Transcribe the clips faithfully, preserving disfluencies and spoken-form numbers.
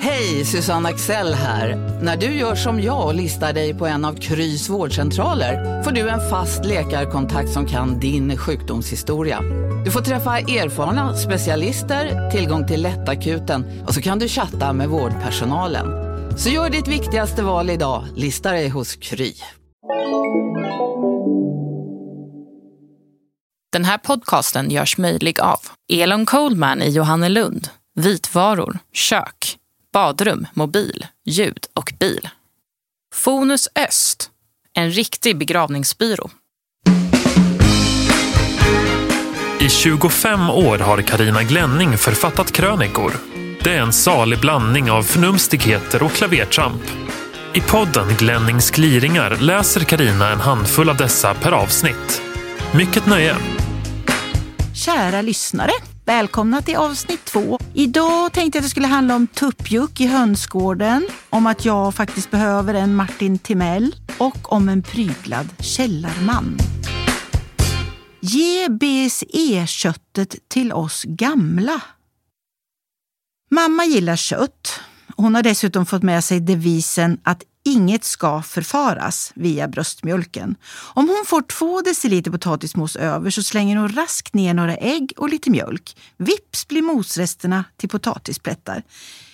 Hej, Susanne Axel här. När du gör som jag och listar dig på en av Krys vårdcentraler får du en fast läkarkontakt som kan din sjukdomshistoria. Du får träffa erfarna specialister, tillgång till lättakuten och så kan du chatta med vårdpersonalen. Så gör ditt viktigaste val idag, lista dig hos Kry. Den här podcasten görs möjlig av Elon Coldman i Johannelund, vitvaror, kök, badrum, mobil, ljud och bil. Fonus Öst, en riktig begravningsbyrå. I tjugofem år har Carina Glänning författat krönikor. Det är en salig blandning av förnumstigheter och klavertramp. I podden Glennings gliringar läser Carina en handfull av dessa per avsnitt. Mycket nöje! Kära lyssnare, välkomna till avsnitt två. Idag tänkte jag att det skulle handla om tuppjuck i hönsgården, om att jag faktiskt behöver en Martin Timell och om en pryglad källarman. Ge B S E-köttet till oss gamla. Mamma gillar kött. Hon har dessutom fått med sig devisen att inget ska förfaras via bröstmjölken. Om hon får två deciliter potatismos över så slänger hon raskt ner några ägg och lite mjölk. Vips blir mosresterna till potatisplättar.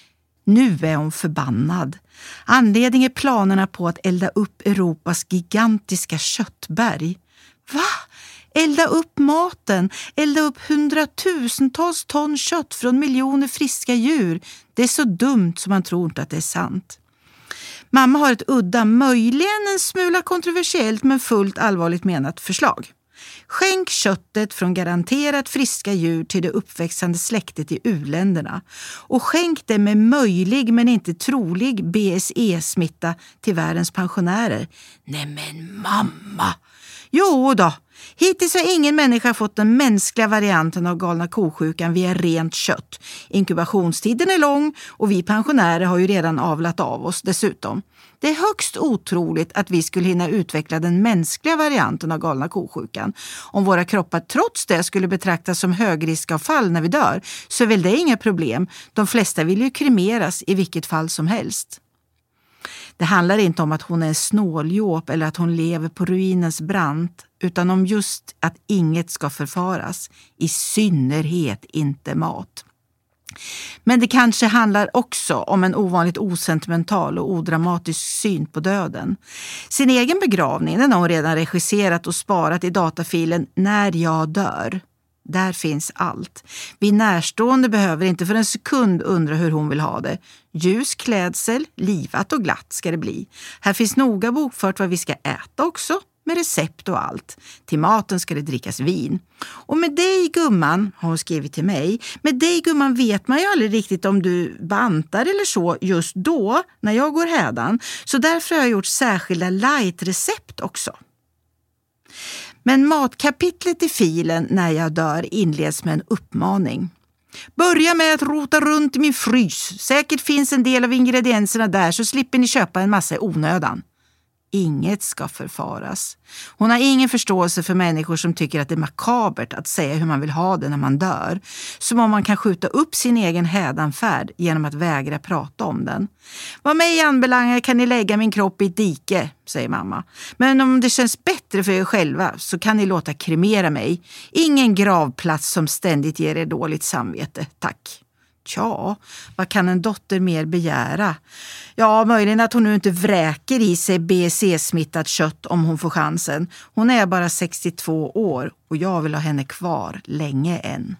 Nu är hon förbannad. Anledningen är planerna på att elda upp Europas gigantiska köttberg. Va? Elda upp maten, elda upp hundratusentals ton kött från miljoner friska djur. Det är så dumt som man tror inte att det är sant. Mamma har ett udda, möjligen en smula kontroversiellt men fullt allvarligt menat förslag. Skänk köttet från garanterat friska djur till det uppväxande släktet i u-länderna. Och skänk det med möjlig men inte trolig B S E-smitta till världens pensionärer. Nej men mamma! Jo då, hittills har ingen människa fått den mänskliga varianten av galna kosjukan via rent kött. Inkubationstiden är lång och vi pensionärer har ju redan avlat av oss dessutom. Det är högst otroligt att vi skulle hinna utveckla den mänskliga varianten av galna kosjukan. Om våra kroppar trots det skulle betraktas som högriskavfall när vi dör så är väl det inga problem. De flesta vill ju kremeras i vilket fall som helst. Det handlar inte om att hon är en snåljåp eller att hon lever på ruinens brant, utan om just att inget ska förfaras, i synnerhet inte mat. Men det kanske handlar också om en ovanligt osentimental och odramatisk syn på döden. Sin egen begravning den har hon redan regisserat och sparat i datafilen När jag dör. Där finns allt. Vi närstående behöver inte för en sekund undra hur hon vill ha det. Ljus klädsel, livat och glatt ska det bli. Här finns noga bokfört vad vi ska äta också, med recept och allt. Till maten ska det drickas vin. Och med dig gumman, har hon skrivit till mig, med dig gumman vet man ju aldrig riktigt om du bantar eller så just då när jag går hädan. Så därför har jag gjort särskilda light-recept också. Men matkapitlet i filen När jag dör inleds med en uppmaning. Börja med att rota runt i min frys. Säkert finns en del av ingredienserna där så slipper ni köpa en massa i onödan. Inget ska förfaras. Hon har ingen förståelse för människor som tycker att det är makabert att säga hur man vill ha det när man dör. Som om man kan skjuta upp sin egen hädanfärd genom att vägra prata om den. Vad mig anbelangar kan ni lägga min kropp i ett dike, säger mamma. Men om det känns bättre för er själva så kan ni låta kremera mig. Ingen gravplats som ständigt ger er dåligt samvete, tack. Tja, vad kan en dotter mer begära? Ja, möjligen att hon nu inte vräker i sig B S E-smittat kött om hon får chansen. Hon är bara sextiotvå år och jag vill ha henne kvar länge än.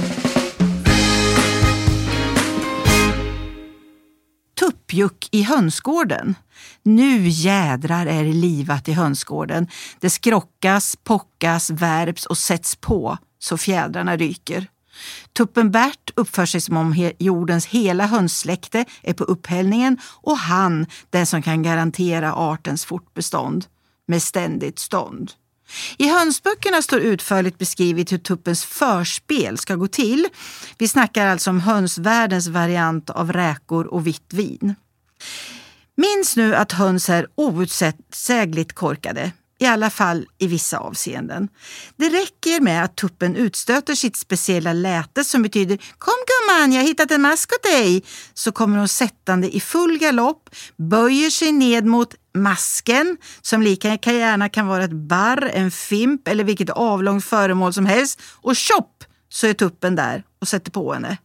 Tuppjuck i hönsgården. Nu jädrar är det livat i hönsgården. Det skrockas, pockas, värps och sätts på så fjädrarna ryker. Tuppen Bert uppför sig som om he- jordens hela hönssläkte är på upphällningen och han den som kan garantera artens fortbestånd med ständigt stånd. I hönsböckerna står utförligt beskrivet hur tuppens förspel ska gå till. Vi snackar alltså om hönsvärldens variant av räkor och vitt vin. Minns nu att höns är outsägligt korkade. I alla fall i vissa avseenden. Det räcker med att tuppen utstöter sitt speciella läte som betyder "Kom gumman, jag har hittat en mask åt dig", så kommer hon sättande i full galopp, böjer sig ned mot masken som lika gärna kan vara ett barr, en fimp eller vilket avlångt föremål som helst, och tjopp så är tuppen där och sätter på henne.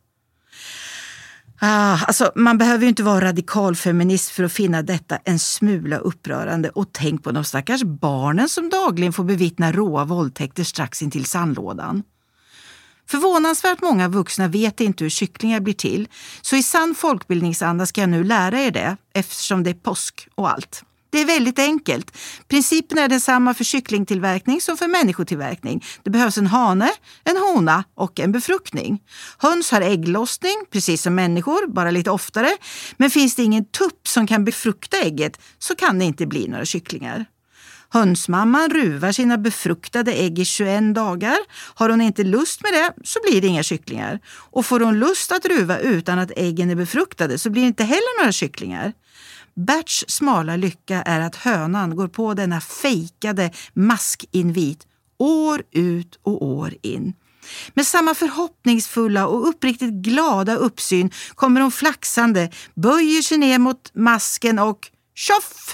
Ah, alltså, man behöver ju inte vara radikal feminist för att finna detta en smula upprörande, och tänk på de stackars barnen som dagligen får bevittna råa våldtäkter strax intill sandlådan. Förvånansvärt många vuxna vet inte hur kycklingar blir till, så i sann folkbildningsanda ska jag nu lära er det, eftersom det är påsk och allt. Det är väldigt enkelt. Principen är densamma för kycklingtillverkning som för människotillverkning. Det behövs en hane, en hona och en befruktning. Höns har ägglossning, precis som människor, bara lite oftare. Men finns det ingen tupp som kan befrukta ägget så kan det inte bli några kycklingar. Hönsmamman ruvar sina befruktade ägg i tjugoett dagar. Har hon inte lust med det så blir det inga kycklingar. Och får hon lust att ruva utan att äggen är befruktade så blir det inte heller några kycklingar. Berts smala lycka är att hönan går på denna fejkade maskinvit år ut och år in. Med samma förhoppningsfulla och uppriktigt glada uppsyn kommer hon flaxande, böjer sig ner mot masken och tjoff!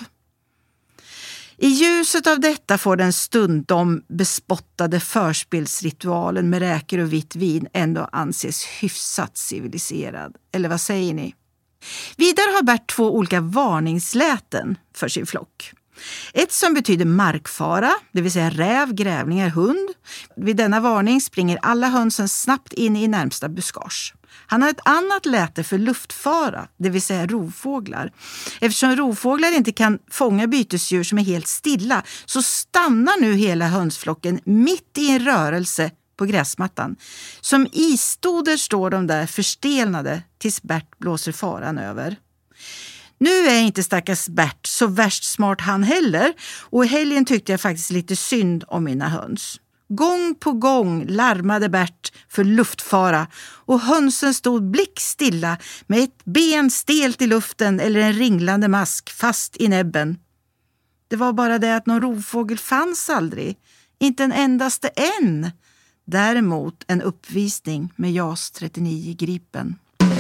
I ljuset av detta får den stundom bespottade förspelsritualen med räkor och vitt vin ändå anses hyfsat civiliserad. Eller vad säger ni? Vidare har Bert två olika varningsläten för sin flock. Ett som betyder markfara, det vill säga räv, grävlingar, hund. Vid denna varning springer alla hönsen snabbt in i närmsta buskage. Han har ett annat läte för luftfara, det vill säga rovfåglar. Eftersom rovfåglar inte kan fånga bytesdjur som är helt stilla så stannar nu hela hönsflocken mitt i en rörelse på gräsmattan. Som istoder står de där förstelnade tills Bert blåser faran över. Nu är inte stackars Bert så värst smart han heller, och i helgen tyckte jag faktiskt lite synd om mina höns. Gång på gång larmade Bert för luftfara och hönsen stod blickstilla med ett ben stelt i luften eller en ringlande mask fast i näbben. Det var bara det att någon rovfågel fanns aldrig, inte en endaste en. Däremot en uppvisning med JAS trettionio Gripen.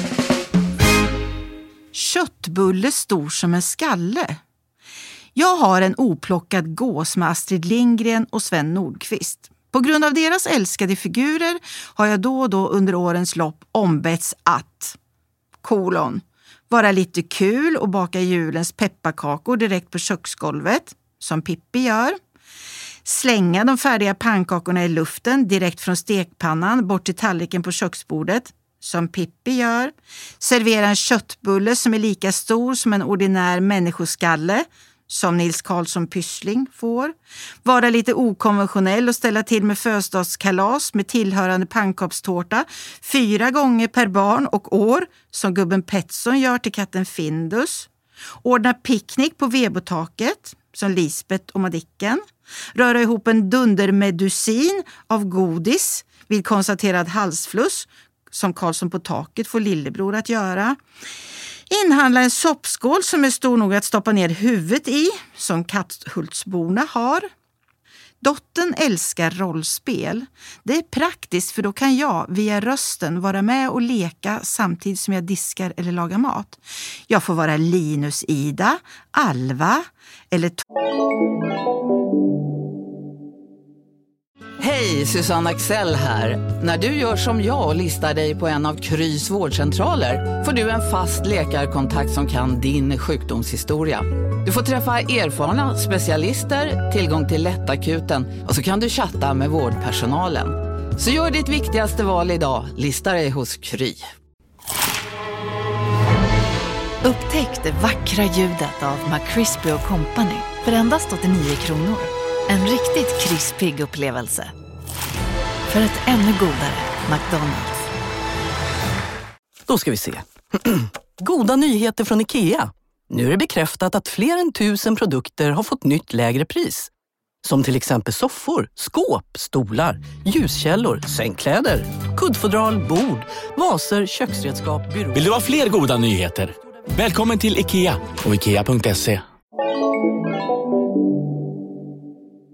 Köttbulle stor som en skalle. Jag har en oplockad gås med Astrid Lindgren och Sven Nordqvist. På grund av deras älskade figurer har jag då och då under årens lopp ombetts att kolon, vara lite kul och baka julens pepparkakor direkt på köksgolvet, som Pippi gör. Slänga de färdiga pannkakorna i luften direkt från stekpannan bort till tallriken på köksbordet, som Pippi gör. Servera en köttbulle som är lika stor som en ordinär människoskalle, som Nils Karlsson Pyssling får. Vara lite okonventionell och ställa till med födelsedagskalas med tillhörande pannkakstårta fyra gånger per barn och år, som gubben Petson gör till katten Findus. Ordna picknick på vebotaket, som Lisbeth och Madicken. Röra ihop en dundermedusin av godis vid konstaterad halsfluss, som Karlsson på taket får lillebror att göra. Inhandla en soppskål som är stor nog att stoppa ner huvudet i, som Katthultsborna har. Dottern älskar rollspel. Det är praktiskt för då kan jag via rösten vara med och leka samtidigt som jag diskar eller lagar mat. Jag får vara Linus Ida, Alva eller... Hej, Susanne Axel här. När du gör som jag och listar dig på en av Krys vårdcentraler får du en fast läkarkontakt som kan din sjukdomshistoria. Du får träffa erfarna specialister, tillgång till lättakuten och så kan du chatta med vårdpersonalen. Så gör ditt viktigaste val idag, listar dig hos Kry. Upptäck det vackra ljudet av McCrispy och Company för endast åttionio kronor. En riktigt krispig upplevelse. För ett ännu godare McDonald's. Då ska vi se. Goda nyheter från IKEA. Nu är det bekräftat att fler än tusen produkter har fått nytt lägre pris. Som till exempel soffor, skåp, stolar, ljuskällor, sängkläder, kuddfodral, bord, vaser, köksredskap, byråer. Vill du ha fler goda nyheter? Välkommen till IKEA och ikea punkt se.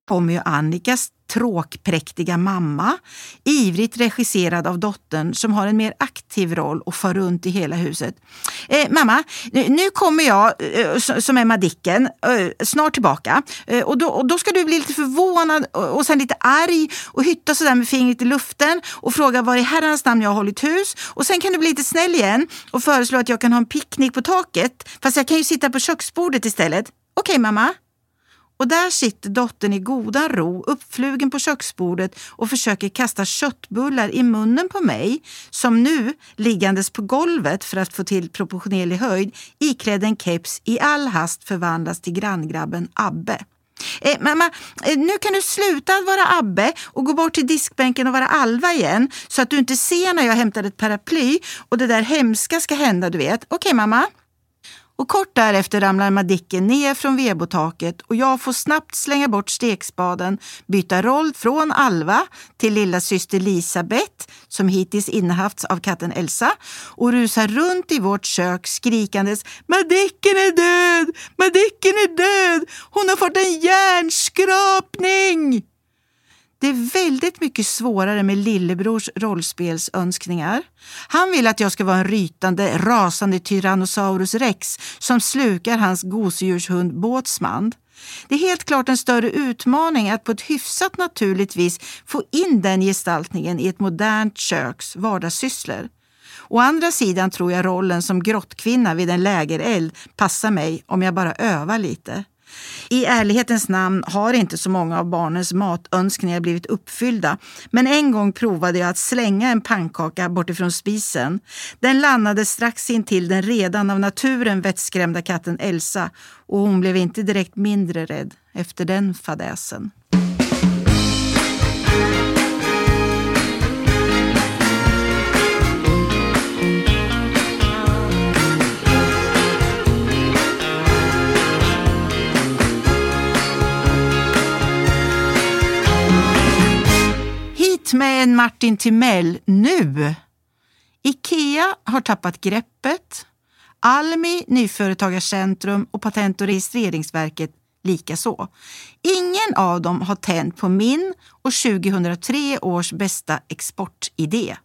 kommer ju Annikas tråkpräktiga mamma, ivrigt regisserad av dottern som har en mer aktiv roll och far runt i hela huset. Eh, mamma, nu kommer jag eh, som är Madicken eh, snart tillbaka eh, och, då, och då ska du bli lite förvånad och, och sen lite arg och hytta sådär med fingret i luften och fråga var i herrans namn jag har hållit hus, och sen kan du bli lite snäll igen och föreslå att jag kan ha en picknick på taket, fast jag kan ju sitta på köksbordet istället. Okej, okay, mamma? Och där sitter dottern i goda ro, uppflugen på köksbordet och försöker kasta köttbullar i munnen på mig, som nu, liggandes på golvet för att få till proportionerlig höjd, iklädd en keps i all hast förvandlas till granngrabben Abbe. Eh, mamma, eh, nu kan du sluta att vara Abbe och gå bort till diskbänken och vara Alva igen, så att du inte ser när jag hämtar ett paraply och det där hemska ska hända, du vet. Okej, okay, mamma? Och kort därefter ramlar Madicken ner från vebotaket och jag får snabbt slänga bort stekspaden, byta roll från Alva till lilla syster Elisabeth, som hittills innehafts av katten Elsa, och rusar runt i vårt kök skrikandes: Madicken är död! Madicken är död! Hon har fått en hjärnskrapning! Det är väldigt mycket svårare med lillebrors rollspelsönskningar. Han vill att jag ska vara en rytande, rasande Tyrannosaurus rex som slukar hans gosedjurshund Båtsman. Det är helt klart en större utmaning att på ett hyfsat naturligt vis få in den gestaltningen i ett modernt köks vardagssysslor. Å andra sidan tror jag rollen som grottkvinna vid en lägereld passar mig om jag bara övar lite. I ärlighetens namn har inte så många av barnens matönskningar blivit uppfyllda, men en gång provade jag att slänga en pannkaka bortifrån spisen. Den landade strax in till den redan av naturen vettskrämda katten Elsa, och hon blev inte direkt mindre rädd efter den fadäsen. Med en Martin Timell nu. IKEA har tappat greppet. Almi, Nyföretagarcentrum och Patent- och registreringsverket lika så. Ingen av dem har tänt på min och tjugohundratre års bästa exportidé.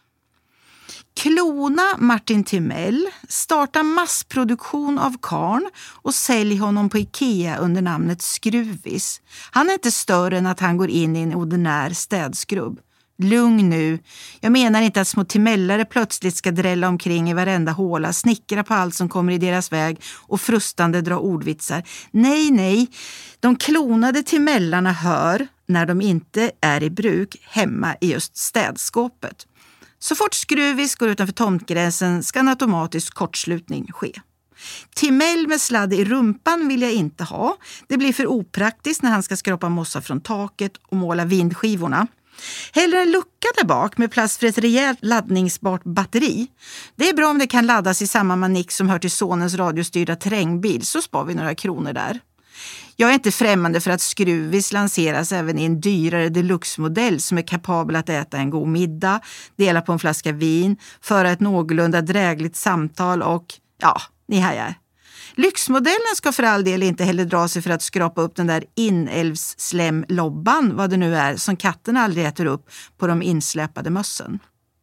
Klona Martin Timell, starta massproduktion av karn och sälj honom på IKEA under namnet Skruvis. Han är inte större än att han går in i en ordinär städskrubb. Lugn nu. Jag menar inte att små timellare plötsligt ska drälla omkring i varenda håla, snickra på allt som kommer i deras väg och frustande dra ordvitsar. Nej, nej. De klonade timellarna hör, när de inte är i bruk, hemma i just städskåpet. Så fort Skruvis går utanför tomtgränsen ska en automatisk kortslutning ske. Timell med sladd i rumpan vill jag inte ha. Det blir för opraktiskt när han ska skrapa mossa från taket och måla vindskivorna. Hellre en lucka där bak med plats för ett rejält laddningsbart batteri. Det är bra om det kan laddas i samma manik som hör till sonens radiostyrda terrängbil, så spar vi några kronor där. Jag är inte främmande för att Skruvis lanseras även i en dyrare deluxe-modell som är kapabel att äta en god middag, dela på en flaska vin, föra ett någorlunda drägligt samtal och, ja, ni hajar. Lyxmodellen ska för all del inte heller dra sig för att skrapa upp den där inälvsslämlobban, vad det nu är, som katten aldrig äter upp på de insläpade mössen.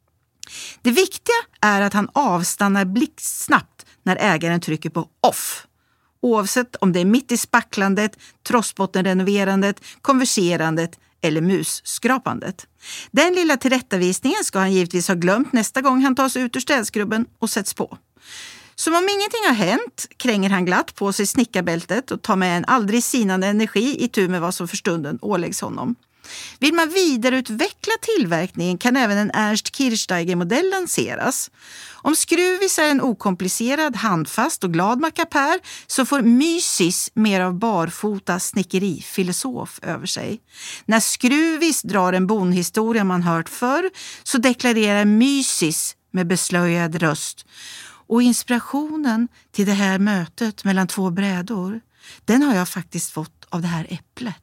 Det viktiga är att han avstannar blixtsnabbt när ägaren trycker på off. Oavsett om det är mitt i spacklandet, trossbottenrenoverandet, konverserandet eller musskrapandet. Den lilla tillrättavisningen ska han givetvis ha glömt nästa gång han tas ut ur städskrubben och sätts på. Som om ingenting har hänt kränger han glatt på sig snickarbältet och tar med en aldrig sinande energi i tur med vad som för stunden åläggs honom. Vill man vidareutveckla tillverkningen kan även en Ernst Kirchsteiger-modell lanseras. Om Skruvis är en okomplicerad, handfast och glad mackapär så får Mysis mer av barfota snickeri-filosof över sig. När Skruvis drar en bonhistoria man hört förr så deklarerar Mysis med beslöjad röst: och inspirationen till det här mötet mellan två brädor, den har jag faktiskt fått av det här äpplet.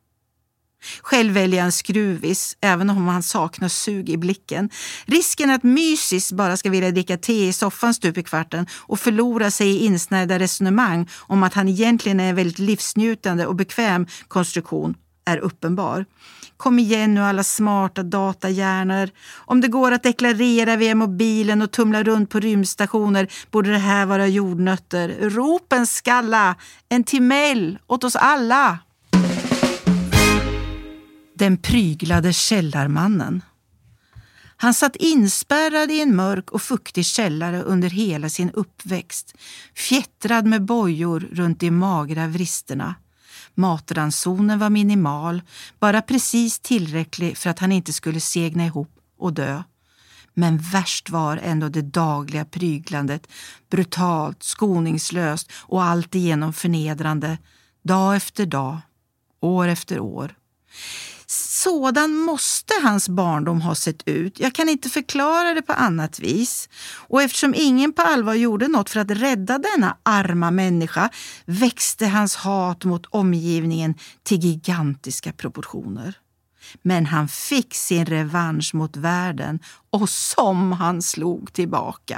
Själv väljer han Skruvis, även om han saknar sug i blicken. Risken att Mysis bara ska vilja dricka te i soffan stup i kvarten och förlora sig i insnärda resonemang om att han egentligen är en väldigt livsnjutande och bekväm konstruktion är uppenbar. Kom igen nu alla smarta datahjärnor. Om det går att deklarera via mobilen och tumla runt på rymdstationer borde det här vara jordnötter. Ropen skalla, en timmel åt oss alla. Den pryglade källarmannen. Han satt inspärrad i en mörk och fuktig källare under hela sin uppväxt, fjättrad med bojor runt de magra vristerna. Matransonen var minimal, bara precis tillräcklig för att han inte skulle segna ihop och dö. Men värst var ändå det dagliga pryglandet, brutalt, skoningslöst och alltigenom förnedrande, dag efter dag, år efter år. Sådan måste hans barndom ha sett ut. Jag kan inte förklara det på annat vis. Och eftersom ingen på allvar gjorde något för att rädda denna arma människa växte hans hat mot omgivningen till gigantiska proportioner. Men han fick sin revansch mot världen och som han slog tillbaka.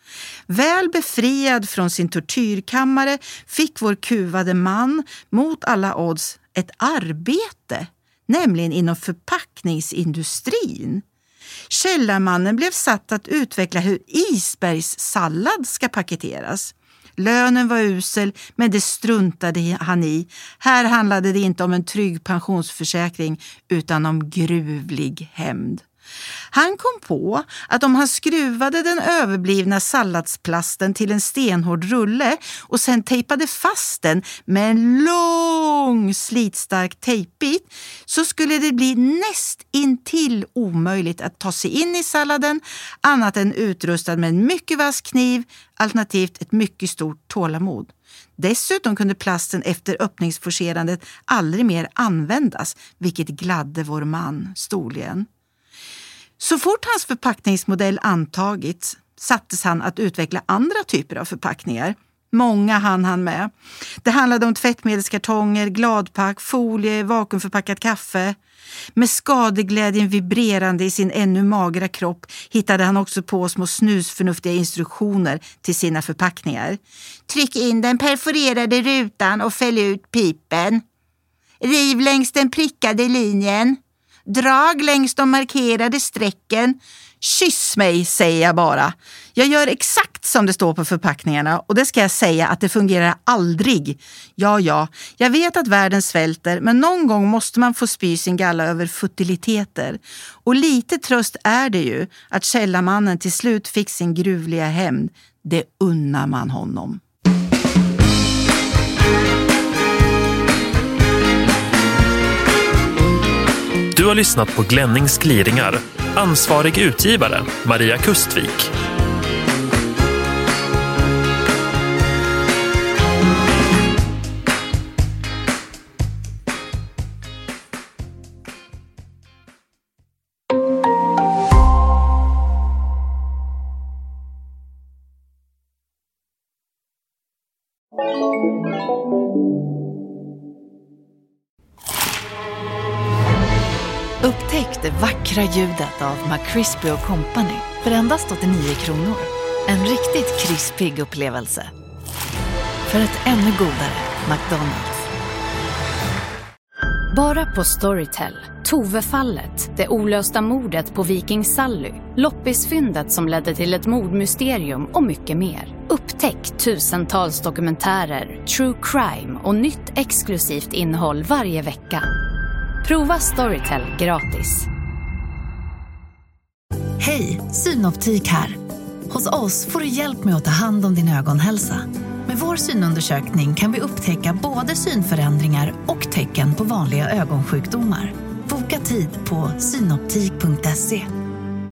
Väl befriad från sin tortyrkammare fick vår kuvade man mot alla odds ett arbete, nämligen inom förpackningsindustrin. Källarmannen blev satt att utveckla hur isbergssallad ska paketeras. Lönen var usel, men det struntade han i. Här handlade det inte om en trygg pensionsförsäkring utan om gruvlig hämnd. Han kom på att om han skruvade den överblivna salladsplasten till en stenhård rulle och sen tejpade fast den med en lång slitstark tejpbit så skulle det bli näst intill omöjligt att ta sig in i salladen annat än utrustad med en mycket vass kniv, alternativt ett mycket stort tålamod. Dessutom kunde plasten efter öppningsforcerandet aldrig mer användas, vilket gladde vår man storligen. Så fort hans förpackningsmodell antagits sattes han att utveckla andra typer av förpackningar. Många hann han med. Det handlade om tvättmedelskartonger, gladpack, folie, vakuumförpackat kaffe. Med skadeglädjen vibrerande i sin ännu magra kropp hittade han också på små snusförnuftiga instruktioner till sina förpackningar. Tryck in den perforerade rutan och fäll ut pipen. Riv längs den prickade linjen. Drag längs de markerade strecken. Kyss mig, säger jag bara. Jag gör exakt som det står på förpackningarna och det ska jag säga att det fungerar aldrig. Ja, ja, jag vet att världen svälter men någon gång måste man få spy sin galla över futiliteter. Och lite tröst är det ju att källarmannen till slut fick sin gruvliga hämnd. Det unnar man honom. Du har lyssnat på Glennings gliringar. Ansvarig utgivare Maria Kustvik. Upptäck det vackra ljudet av McCrispy och Company för endast åttionio kronor. En riktigt krispig upplevelse. För ett ännu godare McDonald's. Bara på Storytel. Tove-fallet, det olösta mordet på Viking Sally, loppisfyndet som ledde till ett mordmysterium och mycket mer. Upptäck tusentals dokumentärer, true crime och nytt exklusivt innehåll varje vecka. Prova Storytel gratis. Hej, Synoptik här. Hos oss får du hjälp med att ta hand om din ögonhälsa. Med vår synundersökning kan vi upptäcka både synförändringar och tecken på vanliga ögonsjukdomar. Boka tid på synoptik punkt se.